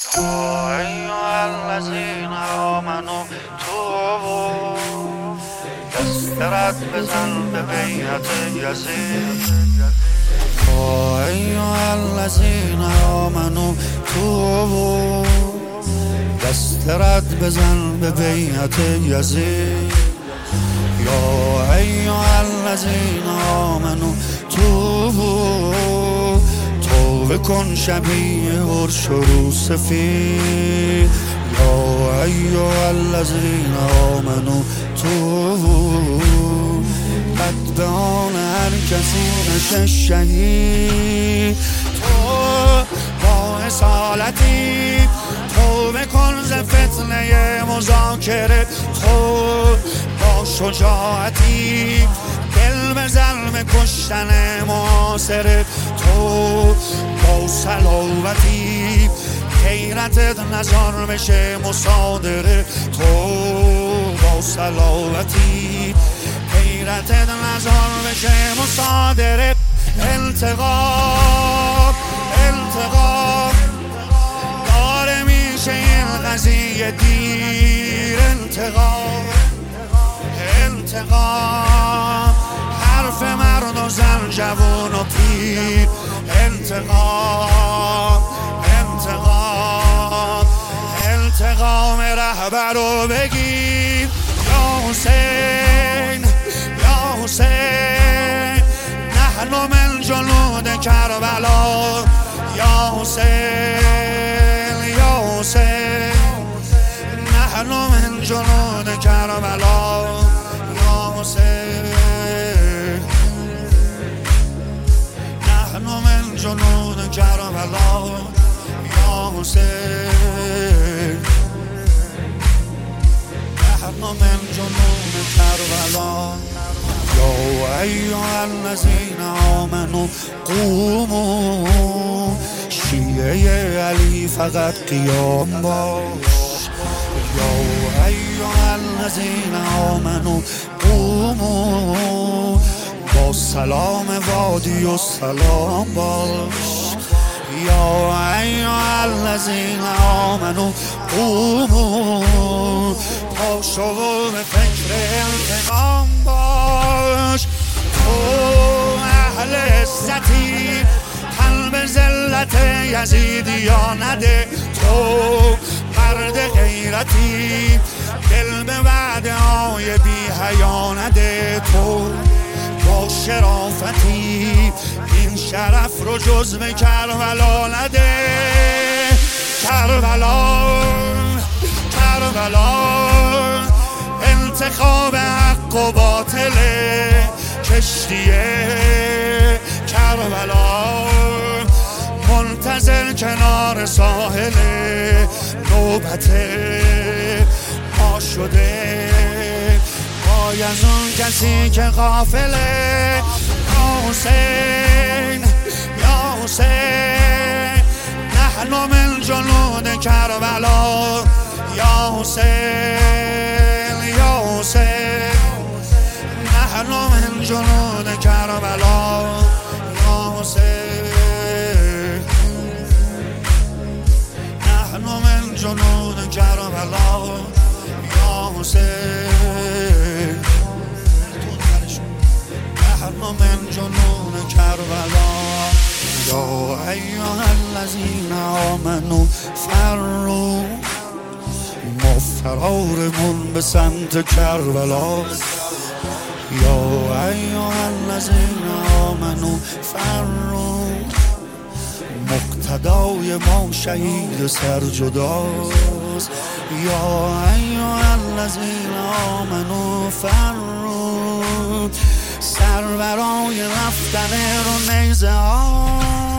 أيها الذين آمنوا توبوا دست رد بزن به بیعت یزید. أيها الذين آمنوا توبوا دست رد بزن به بیعت یزید. یا أيها الذين آمنوا توبوا توبه کن شبیه عرش و رو سفید. یا أيها الذين آمنوا توبوا بد به آن هر کسی نشه شهید. تو با اصالتی توبه کن ز فتنه مذاکره. تو با شجاعتی دل بزن به کشتن معاصره. تو با صلابتی غیرتت نزار بشه مصادره. تو با صلابتی غیرتت نزار بشه مصادره. انتقام داره میشه این قضیه دیر. انتقام حرف مرد و زن جوون و پیر. انتقام رهبر رو بگیر. یا حسین نحن من جنود کربلا. یا حسین نحن من جنود کربلا. یا حسین نحن من جنود کربلا. یا حسین نحن من جنود کربلا. یا أيها الذين آمنوا قوموا شیعه علی فقط قیام باش. یا أيها الذين آمنوا قوموا با سلام وادی و سلام باش. یا أيها الذين آمنوا قوموا پاشو و به فکر انتقام باش. تو اهل عزتی تن به ذلت یزیدی یا نده. تو مرد غیرتی دل به وعده های بی حیا نده. تو با شرافتی این شرف رو جز به کربلا نده. کربلا انتخاب حق و باطله. کشتیه کربلا منتظر کنار ساحل. نوبت ما شده پای از اون کسی که غافله. یا حسین نحن من جنود کربلا. یا حسین نحن من جنود کربلا. یا حسین نحن من جنود کربلا. یا حسین نحن من جنود کربلا. یا أيها الذين آمنوا فروا ما فرارمون به سمت کربلا. یا أيها الذين آمنوا فروا مقتدای ما شهید سرجداست. یا أيها الذين آمنوا فروا سر برای رفتن رو نیزه ها.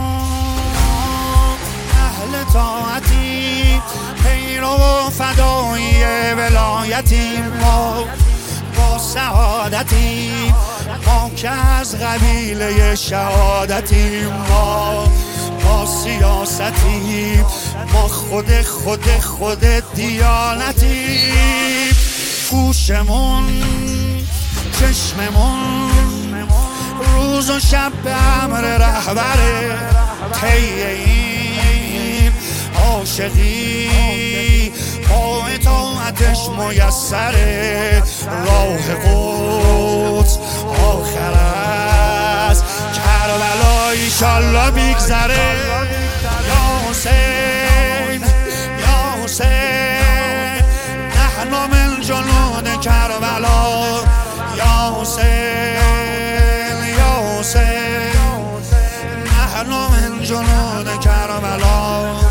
اهل طاعتی پیرو و فدایی ولایتی. ما با سعادتی ما که از قبیله شهادتی. ما با سیاستی ما خود دیانتی. گوشمون چشممون روز و شب به امر رهبره. طی این عاشقی با اطاعتش میسره، راه قدس آخر است، کربلا ایشالله میگذره. یا حسین یا حسین نحن من جنود کربلا، یا حسین یا حسین نحن من جنود کربلا.